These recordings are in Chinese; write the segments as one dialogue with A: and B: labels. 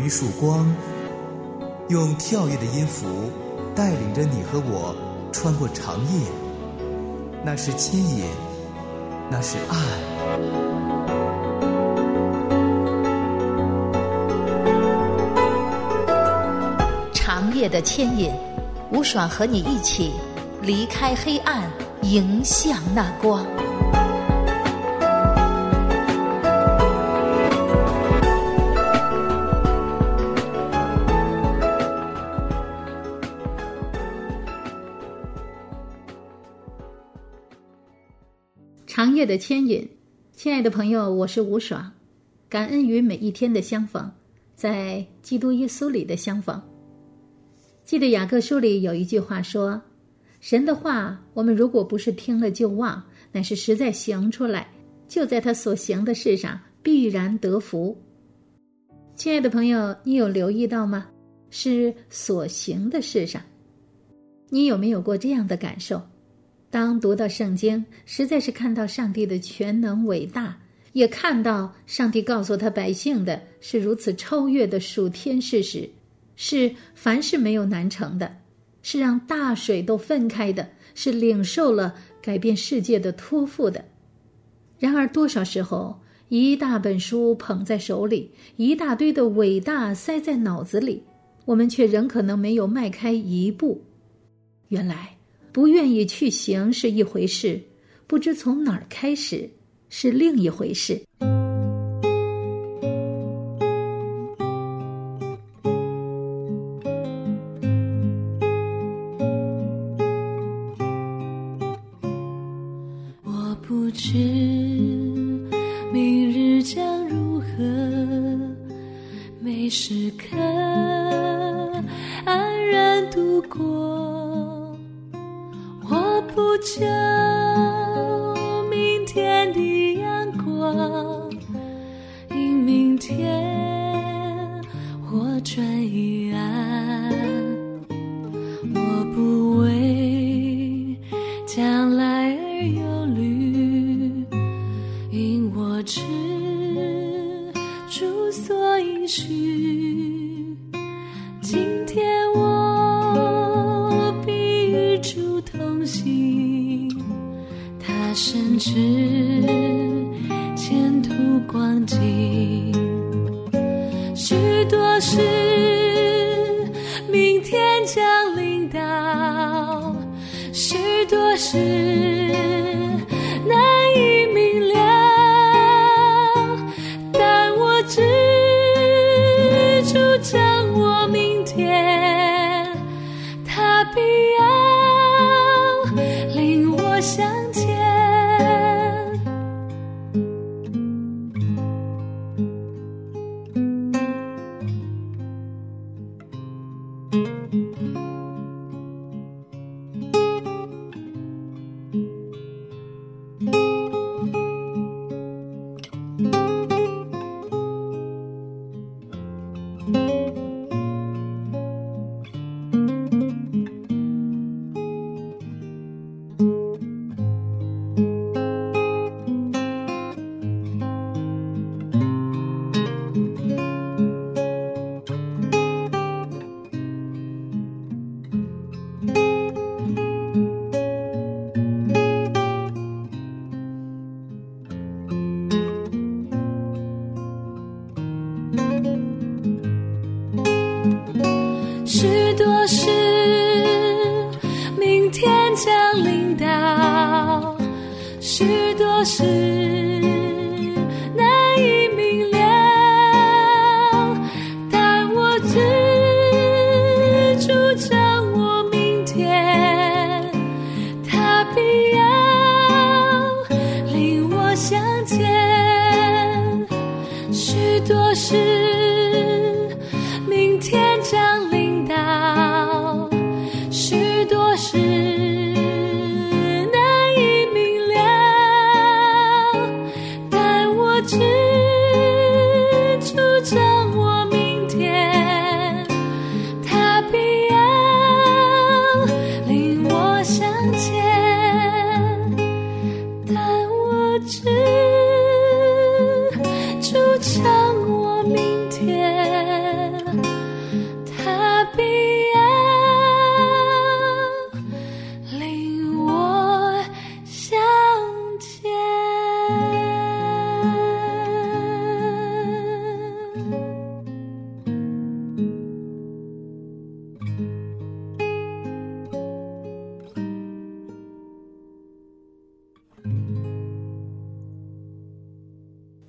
A: 一束光，用跳跃的音符带领着你和我穿过长夜。那是牵引，那是爱。
B: 长夜的牵引，吴爽和你一起离开黑暗，迎向那光。
C: 长夜的牵引，亲爱的朋友，我是吴爽，感恩于每一天的相逢，在基督耶稣里的相逢。记得雅各书里有一句话说，神的话我们如果不是听了就忘，乃是实在行出来，就在他所行的事上必然得福。亲爱的朋友，你有留意到吗？是所行的事上。你有没有过这样的感受？当读到圣经，实在是看到上帝的全能伟大，也看到上帝告诉他百姓的是如此超越的属天事实，是凡事没有难成的，是让大水都分开的，是领受了改变世界的托付的。然而多少时候，一大本书捧在手里，一大堆的伟大塞在脑子里，我们却仍可能没有迈开一步。原来不愿意去行是一回事，不知从哪儿开始是另一回事。
D: 我不知明日将如何，每时刻安然度过。我不求明天的阳光，因明天或转一暗。我不为将来而忧虑，因我知主所应许。今天我必与主同行，他深知前途光景。许多事明天将临到，许多事难以明了，但我知主掌握明天，他必要领我向前。许多事明天将临到，许多事难以明了，但我知主掌握明天，他必要领我向前。许多事明天将临到，许多事难以明了，但我知主掌握明天，他必要领我向前，但我知主掌握明天，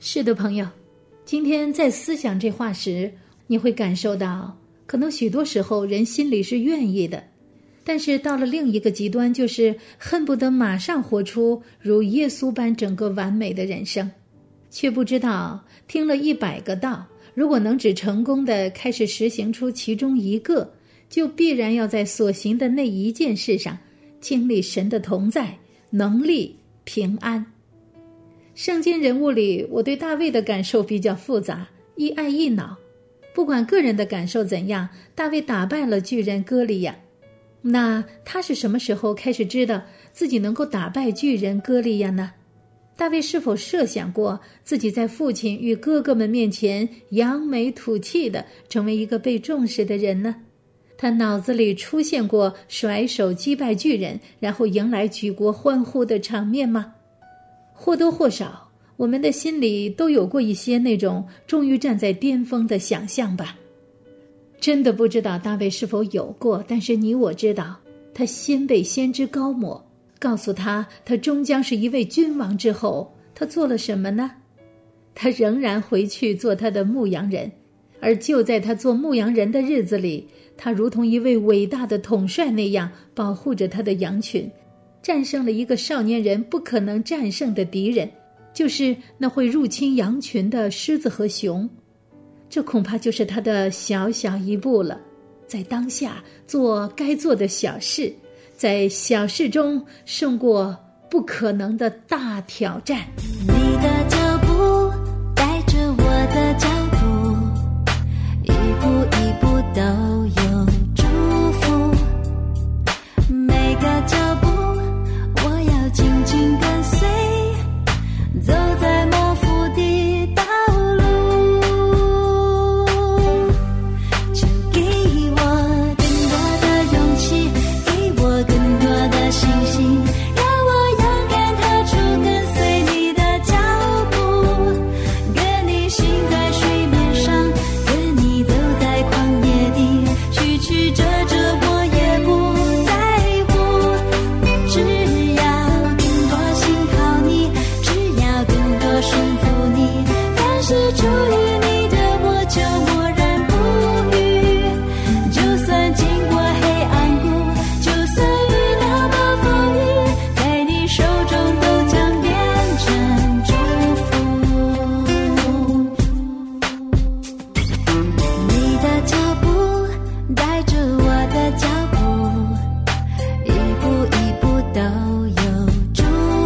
C: 是的，朋友，今天在思想这话时，你会感受到，可能许多时候人心里是愿意的，但是到了另一个极端，就是恨不得马上活出如耶稣般整个完美的人生，却不知道听了100个道，如果能只成功地开始实行出其中一个，就必然要在所行的那一件事上经历神的同在、能力、平安。圣经人物里，我对大卫的感受比较复杂，一爱一恼。不管个人的感受怎样，大卫打败了巨人歌利亚。那他是什么时候开始知道自己能够打败巨人歌利亚呢？大卫是否设想过自己在父亲与哥哥们面前扬眉吐气的成为一个被重视的人呢？他脑子里出现过甩手击败巨人，然后迎来举国欢呼的场面吗？或多或少，我们的心里都有过一些那种终于站在巅峰的想象吧。真的不知道大卫是否有过，但是你我知道，他先被先知高抹，告诉他终将是一位君王之后，他做了什么呢？他仍然回去做他的牧羊人，而就在他做牧羊人的日子里，他如同一位伟大的统帅那样保护着他的羊群，战胜了一个少年人不可能战胜的敌人，就是那会入侵羊群的狮子和熊。这恐怕就是他的小小一步了，在当下做该做的小事，在小事中胜过不可能的大挑战。
D: 你的脚步带着我的脚步，一步一步都有祝福，每个脚步我要紧紧跟随，走在模糊的道路，就给我更多的勇气，给我更多的信心，让我勇敢踏出跟随你的脚步，跟你行在水面上，跟你走在旷野里，曲曲折折我也不在乎，只要更多信靠你，只要更多顺服你，凡是出于你的我就默然不语，就算经过黑暗谷，就算遇到暴风雨，在你手中都将变成祝福。你的脚步带着我的脚步，一步一步都有祝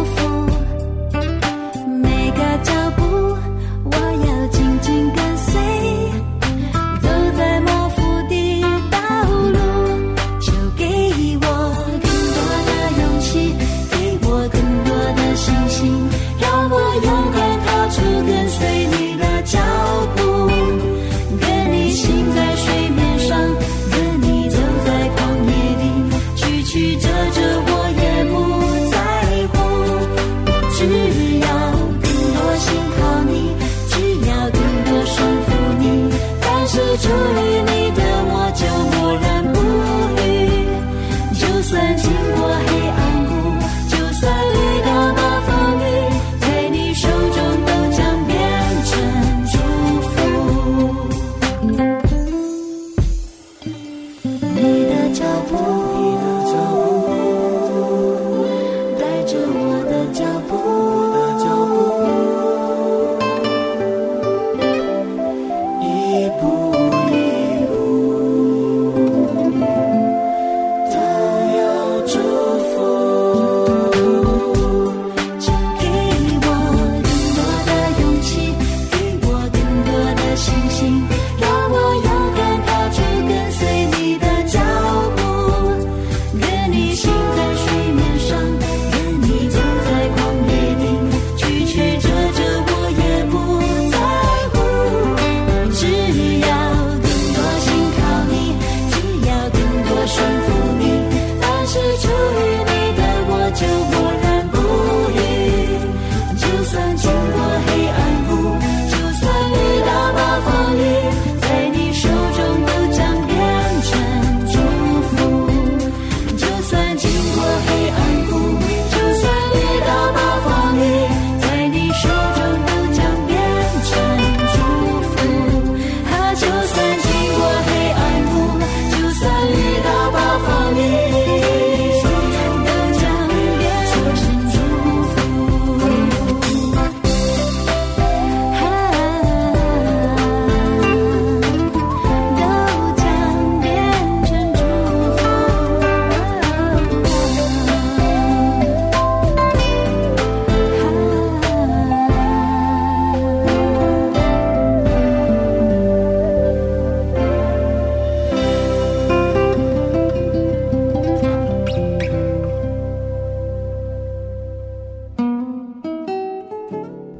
D: 福，每个脚步我要紧紧跟随，走在模糊的道路，就给我更多的勇气，给我更多的信心，让我勇敢踏出跟随你的脚步，跟你行在水面上，跟你走在旷野里，曲曲折折我也不在乎，只要更多信靠你，只要更多顺服你，凡是出于你的我就默然不语，就算经过黑暗谷，就算遇到暴风雨，在你手中都将变成祝福。你的脚步带着我的脚步，一步一步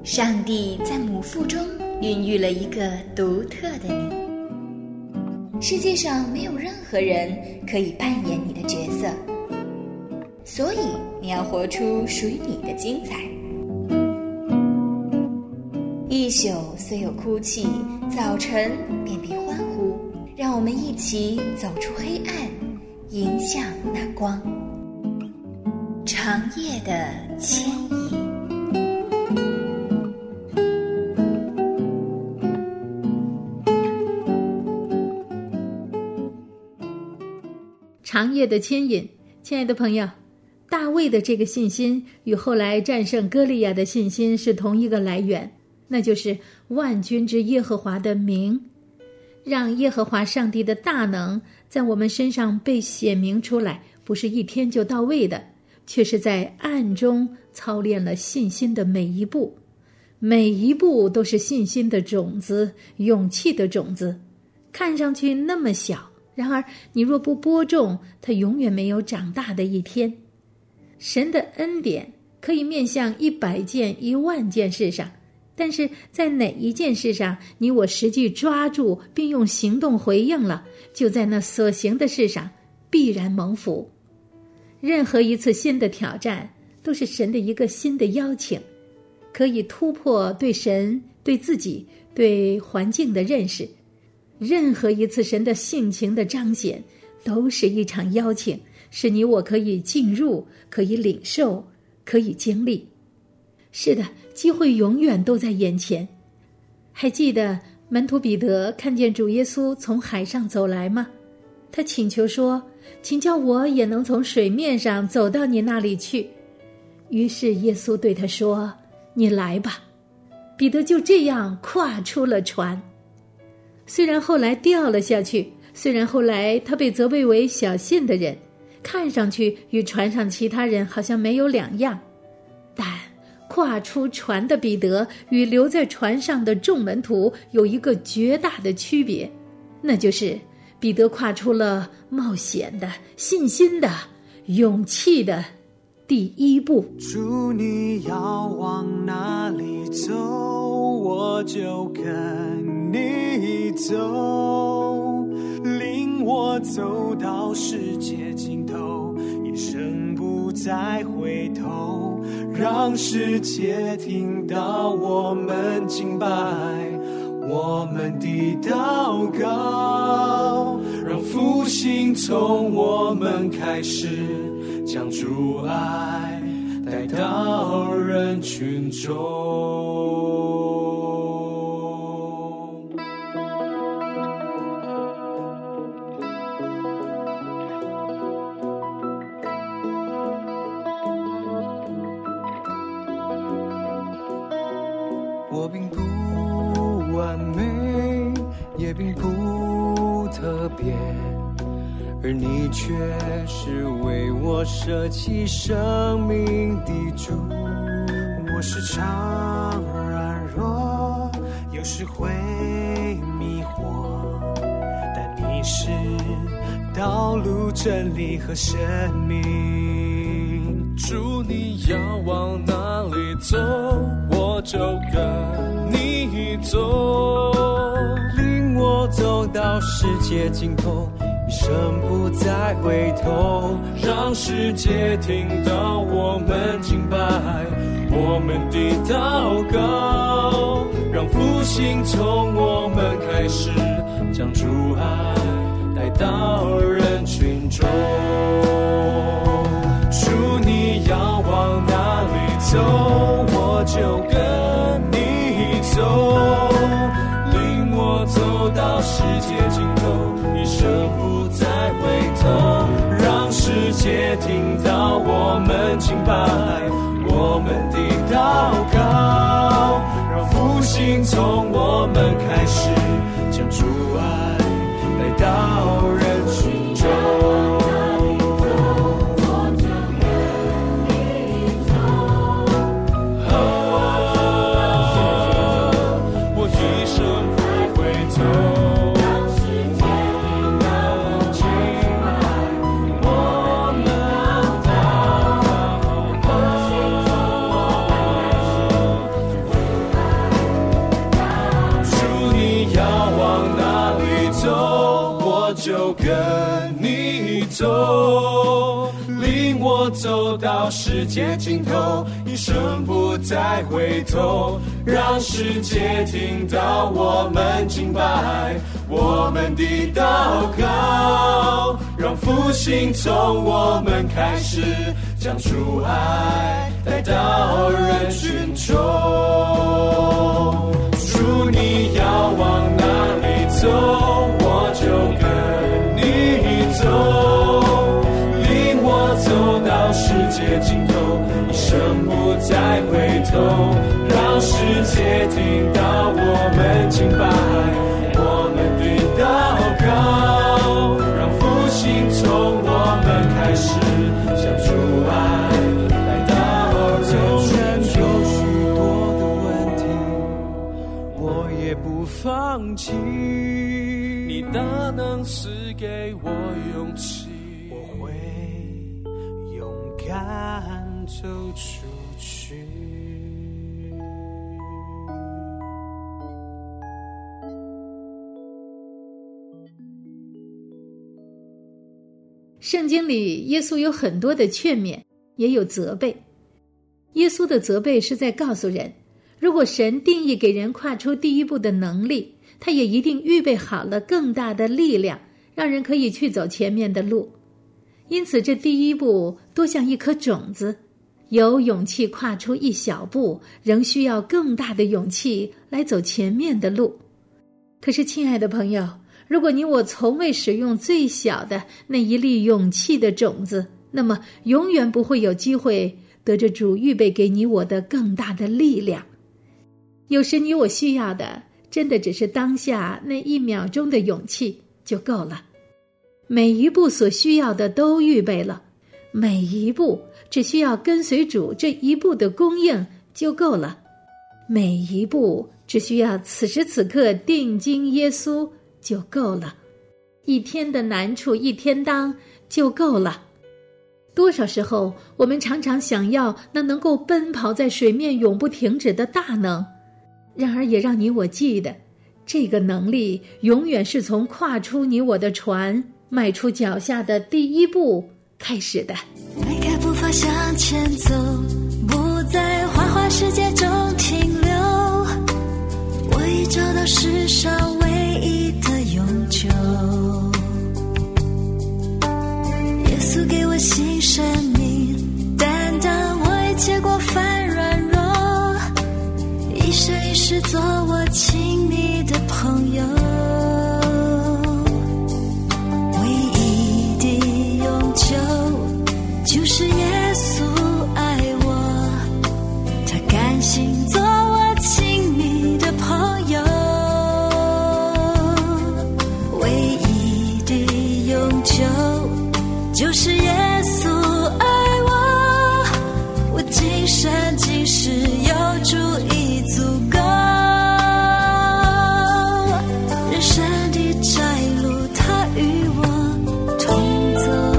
E: 上帝在母腹中孕育了一个独特的你。世界上没有任何人可以扮演你的角色，所以你要活出属于你的精彩。一宿虽有哭泣，早晨便必欢呼。让我们一起走出黑暗，迎向那光。长夜的牵引。
C: 长夜的牵引。亲爱的朋友，大卫的这个信心与后来战胜歌利亚的信心是同一个来源，那就是万军之耶和华的名。让耶和华上帝的大能在我们身上被显明出来，不是一天就到位的，却是在暗中操练了信心的每一步，每一步都是信心的种子，勇气的种子。看上去那么小，然而你若不播种，它永远没有长大的一天。神的恩典可以面向100件、10000件事上，但是在哪一件事上你我实际抓住并用行动回应了，就在那所行的事上必然蒙福。任何一次新的挑战都是神的一个新的邀请，可以突破对神、对自己、对环境的认识。任何一次神的性情的彰显都是一场邀请，是你我可以进入，可以领受，可以经历。是的，机会永远都在眼前。还记得门徒彼得看见主耶稣从海上走来吗？他请求说，请叫我也能从水面上走到你那里去。于是耶稣对他说，你来吧。彼得就这样跨出了船。虽然后来掉了下去，虽然后来他被责备为小信的人，看上去与船上其他人好像没有两样，但跨出船的彼得与留在船上的众门徒有一个绝大的区别，那就是彼得跨出了冒险的、信心的、勇气的第一步。
F: 主，你要往哪里走，我就跟你走，领我走到世界尽头，一生不再回头，让世界听到我们敬拜，我们的祷告，让复兴从我们开始，将主爱带到人群中。我并不完美，也并不特别，而你却是为我舍弃生命的主。我时常软弱，有时会迷惑，但你是道路、真理和生命。主，你要往哪里走，我就跟你走，领我走到世界尽头，一生不再回头，让世界听到我们敬拜，我们的祷告，让复兴从我们开始，将主爱带到人群中。主，你要往哪里走，我就跟你走，领我走到世界尽头，一生不再回头，让世界听到我们敬拜，我们的祷告，让复兴从我们开始，将主爱带到人群中。 就跟你走，领我走到世界尽头，一生不再回头，让世界听到我们敬拜，我们的祷告，让复兴从我们开始，将主爱带到人群中。主你要往哪里走，我就跟你走，领我走到世界尽头，一生不再回头，让世界听到我们敬拜，我们的祷告，让复兴从我们开始，将主爱带到人群中。有许多的问题我也不放弃，你大能赐给我勇气，我会勇敢走出去。
C: 圣经里耶稣有很多的劝勉，也有责备。耶稣的责备是在告诉人，如果神定义给人跨出第一步的能力，他也一定预备好了更大的力量，让人可以去走前面的路。因此这第一步多像一颗种子，有勇气跨出一小步，仍需要更大的勇气来走前面的路。可是亲爱的朋友，如果你我从未使用最小的那一粒勇气的种子，那么永远不会有机会得着主预备给你我的更大的力量。有时你我需要的真的只是当下那1秒钟的勇气就够了。每一步所需要的都预备了，每一步只需要跟随主这一步的供应就够了，每一步只需要此时此刻定睛耶稣就够了，一天的难处一天当就够了。多少时候我们常常想要那能够奔跑在水面永不停止的大能，然而也让你我记得，这个能力永远是从跨出你我的船，迈出脚下的第一步开始的。
D: 迈开步伐向前走，不在花花世界中停留，我已找到世上唯一的永久。耶稣给我新生命，担当我一切过犯软弱，一生一世做我亲密的朋友。唯一的永久就是耶稣爱我，他甘心做我亲密的朋友。唯一的永久就是耶稣爱我，我今生今世有主已足够，人生的窄路他与我同走。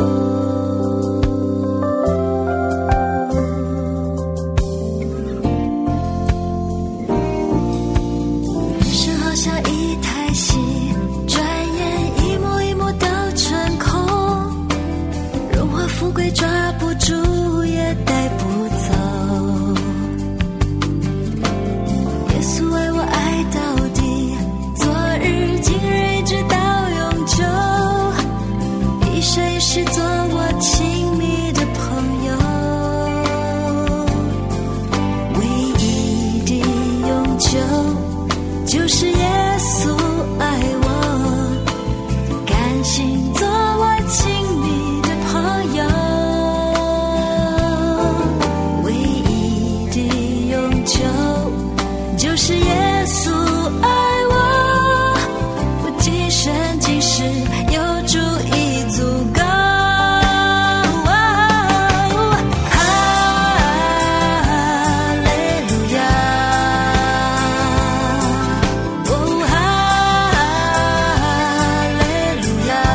D: 人生好像一台戏，转眼一幕一幕都成空，荣华富贵抓不住也带不走。耶稣爱我爱到底，昨日今日一直到永久，一生一世做我亲密的朋友。唯一的永久就是耶稣爱我，甘心做我亲密的朋友。唯一的永久就是耶稣爱我，我今生今世有主已足够。哈利路亚，哦哈利路亚，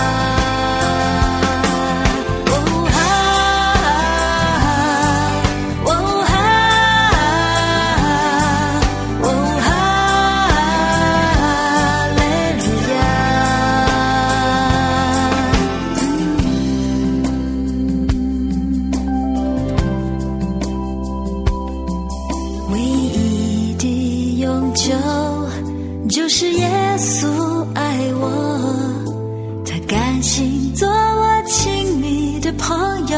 D: 哦哈，哦哈，哦久，就是耶稣爱我，他甘心做我亲密的朋友。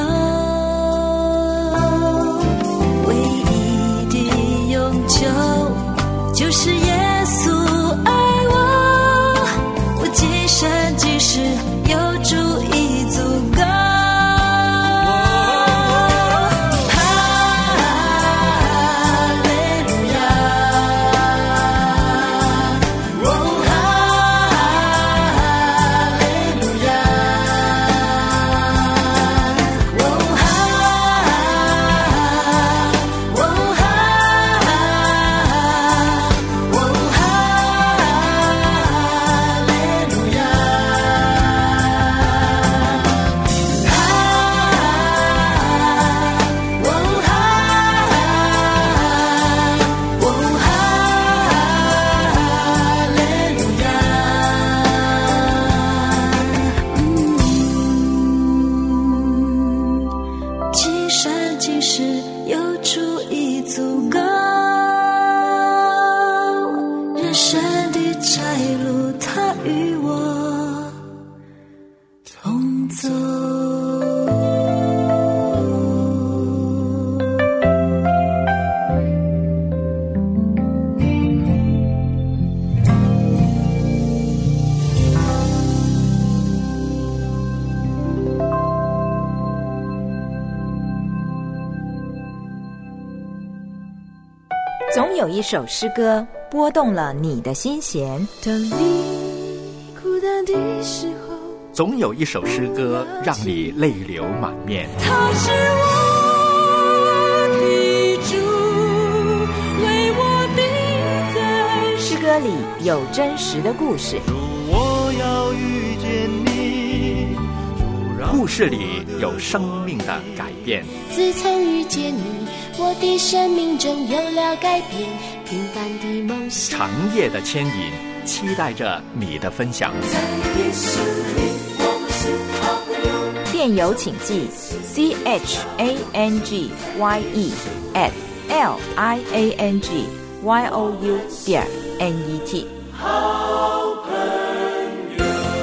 D: 唯一的永久，就是耶稣爱我，我今生今世有主已足够。
G: 总有一首诗歌拨动了你的心弦，
D: 当你孤单的时候，
H: 总有一首诗歌让你泪流满面。
D: 他是我的主，为我定在
G: 诗歌里有真实的故事，
F: 主，我要遇见你，
H: 故事里有生命的改变。
I: 自从遇见你，我的生命中有了改变，平凡的梦想，
H: 长夜的牵引，期待着你的分享。
I: 在耶稣里我们是好朋友。
G: 电邮请寄 changyE@liangyou.net。
I: 好朋友。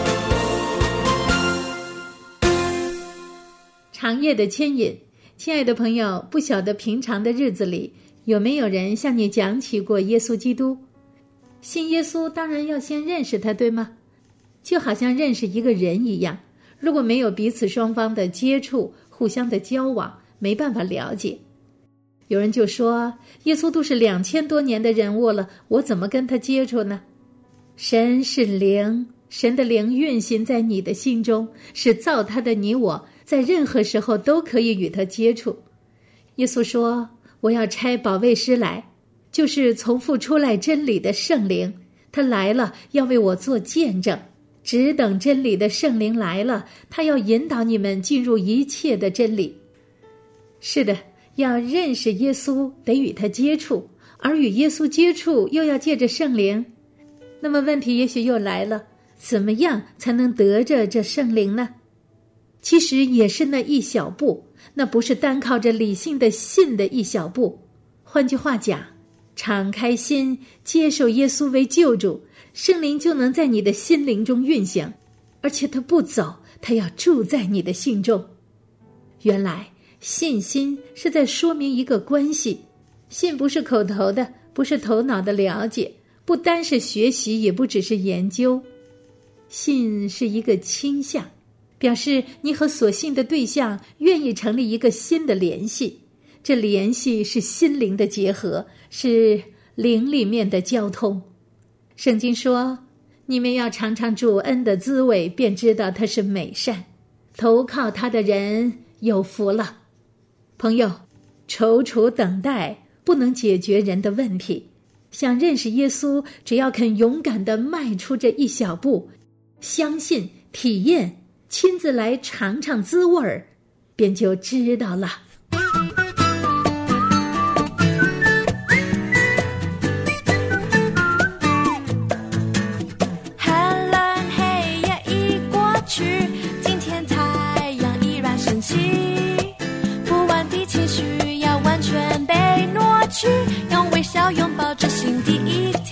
C: 长夜的牵引，亲爱的朋友，不晓得平常的日子里有没有人向你讲起过耶稣基督？信耶稣当然要先认识他，对吗？就好像认识一个人一样，如果没有彼此双方的接触，互相的交往，没办法了解。有人就说，耶稣都是2000多年的人物了，我怎么跟他接触呢？神是灵，神的灵运行在你的心中，是造他的你我在任何时候都可以与他接触。耶稣说，我要差保惠师来，就是从父出来真理的圣灵，他来了要为我做见证，只等真理的圣灵来了，他要引导你们进入一切的真理。是的，要认识耶稣得与他接触，而与耶稣接触又要借着圣灵。那么问题也许又来了，怎么样才能得着这圣灵呢？其实也是那一小步，那不是单靠着理性的信的一小步。换句话讲，敞开心，接受耶稣为救主，圣灵就能在你的心灵中运行，而且他不走，他要住在你的心中。原来信心是在说明一个关系，信不是口头的，不是头脑的了解，不单是学习，也不只是研究。信是一个倾向，表示你和所信的对象愿意成立一个新的联系，这联系是心灵的结合，是灵里面的交通。圣经说，你们要尝尝主恩的滋味，便知道他是美善，投靠他的人有福了。朋友，踌躇等待不能解决人的问题，想认识耶稣，只要肯勇敢地迈出这一小步，相信体验，亲自来尝尝滋味儿，便就知道了。
D: 寒冷黑夜已过去，今天太阳依然升起，不安的情绪要完全被挪去，用微笑拥抱着新的一天。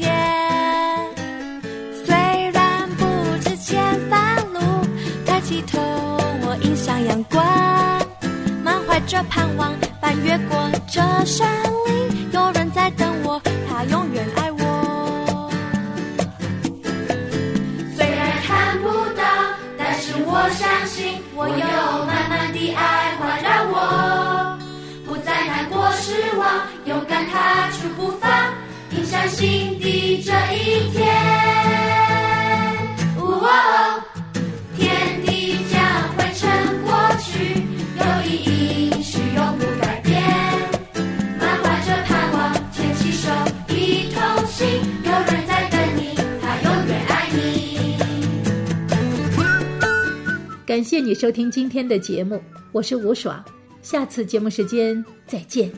D: 着盼望，翻越过这山岭，有人在等我，他永远爱我。
I: 虽然看不到，但是我相信，我有满满的爱环绕我，不再难过失望，勇敢踏出步伐，印象心底这一天。天地将会成过去，有一应许永不改变，满怀着盼望，牵起手一同行，有人在等你，他永远爱你。
C: 感谢你收听今天的节目，我是吴爽，下次节目时间再见。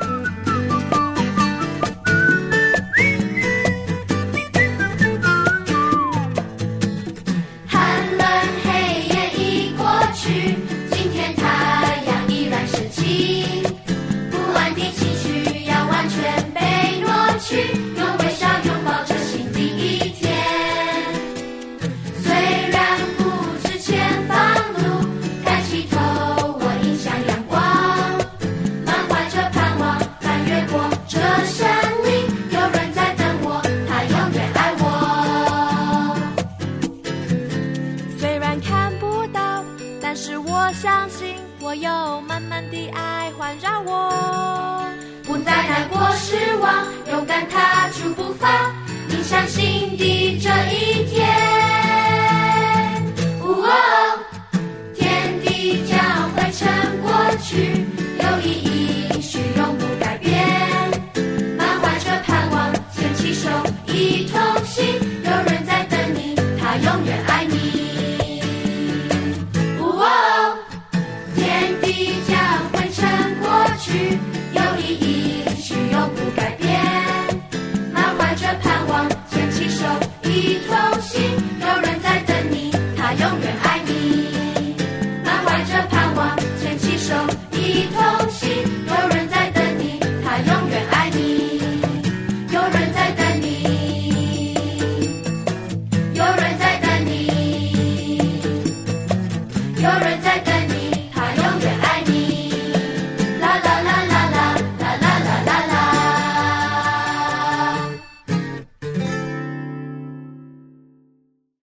D: 相信我有满满的爱环绕我，
I: 不再难过失望，勇敢踏出步伐，